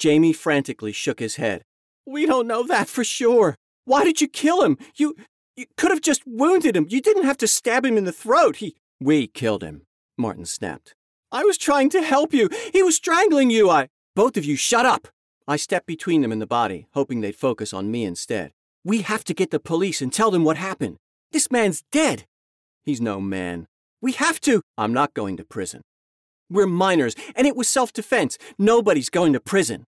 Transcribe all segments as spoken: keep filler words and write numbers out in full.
Jamie frantically shook his head. We don't know that for sure. Why did you kill him? You, you could have just wounded him. You didn't have to stab him in the throat. He... We killed him, Martin snapped. I was trying to help you. He was strangling you. I... Both of you, shut up. I stepped between them and the body, hoping they'd focus on me instead. We have to get the police and tell them what happened. This man's dead. He's no man. We have to. I'm not going to prison. We're minors, and it was self-defense. Nobody's going to prison.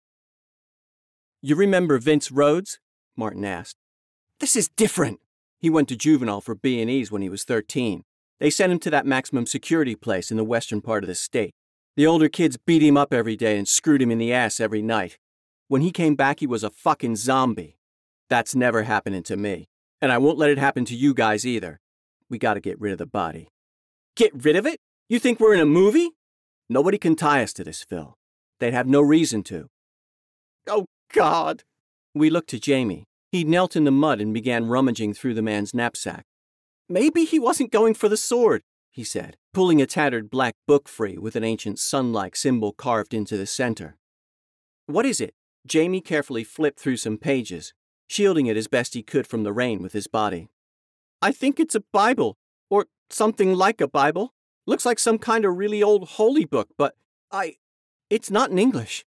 You remember Vince Rhodes? Martin asked. This is different. He went to juvenile for B and E's when he was thirteen. They sent him to that maximum security place in the western part of the state. The older kids beat him up every day and screwed him in the ass every night. When he came back, he was a fucking zombie. That's never happening to me. And I won't let it happen to you guys either. We gotta get rid of the body. Get rid of it? You think we're in a movie? Nobody can tie us to this, Phil. They'd have no reason to. Oh, God. We looked to Jamie. He knelt in the mud and began rummaging through the man's knapsack. Maybe he wasn't going for the sword, he said, pulling a tattered black book free with an ancient sun-like symbol carved into the center. What is it? Jamie carefully flipped through some pages, shielding it as best he could from the rain with his body. I think it's a Bible, or something like a Bible. Looks like some kind of really old holy book, but I... It's not in English.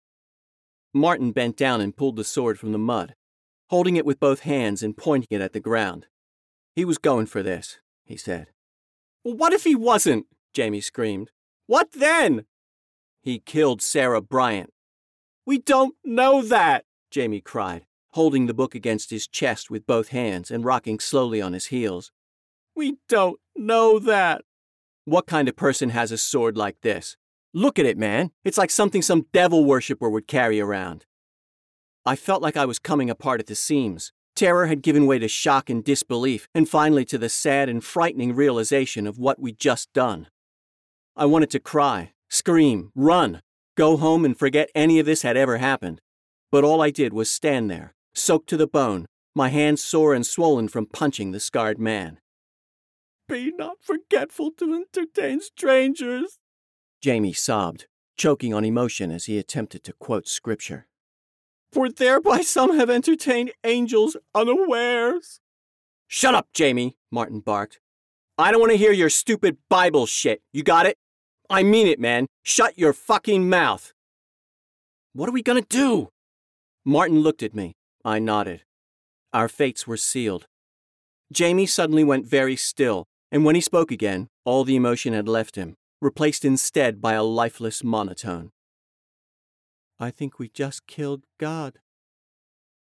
Martin bent down and pulled the sword from the mud, holding it with both hands and pointing it at the ground. He was going for this, he said. Well, what if he wasn't? Jamie screamed. What then? He killed Sarah Bryant. We don't know that, Jamie cried, holding the book against his chest with both hands and rocking slowly on his heels. We don't know that. What kind of person has a sword like this? Look at it, man. It's like something some devil worshipper would carry around. I felt like I was coming apart at the seams. Terror had given way to shock and disbelief, and finally to the sad and frightening realization of what we'd just done. I wanted to cry, scream, run, go home and forget any of this had ever happened. But all I did was stand there, soaked to the bone, my hands sore and swollen from punching the scarred man. Be not forgetful to entertain strangers, Jamie sobbed, choking on emotion as he attempted to quote scripture. For thereby some have entertained angels unawares. Shut up, Jamie, Martin barked. I don't want to hear your stupid Bible shit. You got it? I mean it, man. Shut your fucking mouth. What are we gonna do? Martin looked at me. I nodded. Our fates were sealed. Jamie suddenly went very still, and when he spoke again, all the emotion had left him, replaced instead by a lifeless monotone. I think we just killed God.